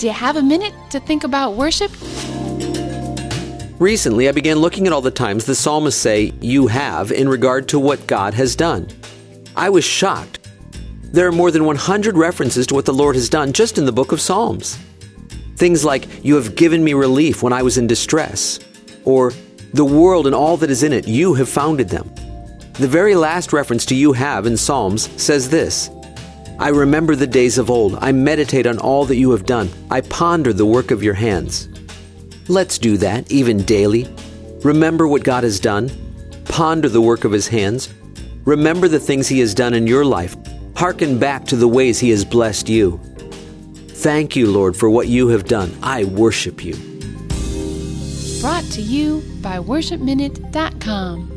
Do you have a minute to think about worship? Recently, I began looking at all the times the psalmists say, "you have," in regard to what God has done. I was shocked. There are more than 100 references to what the Lord has done just in the book of Psalms. Things like, "You have given me relief when I was in distress," or, "The world and all that is in it, you have founded them." The very last reference to "you have" in Psalms says this, "I remember the days of old. I meditate on all that you have done. I ponder the work of your hands." Let's do that, even daily. Remember what God has done. Ponder the work of His hands. Remember the things He has done in your life. Hearken back to the ways He has blessed you. Thank you, Lord, for what you have done. I worship you. Brought to you by worshipminute.com.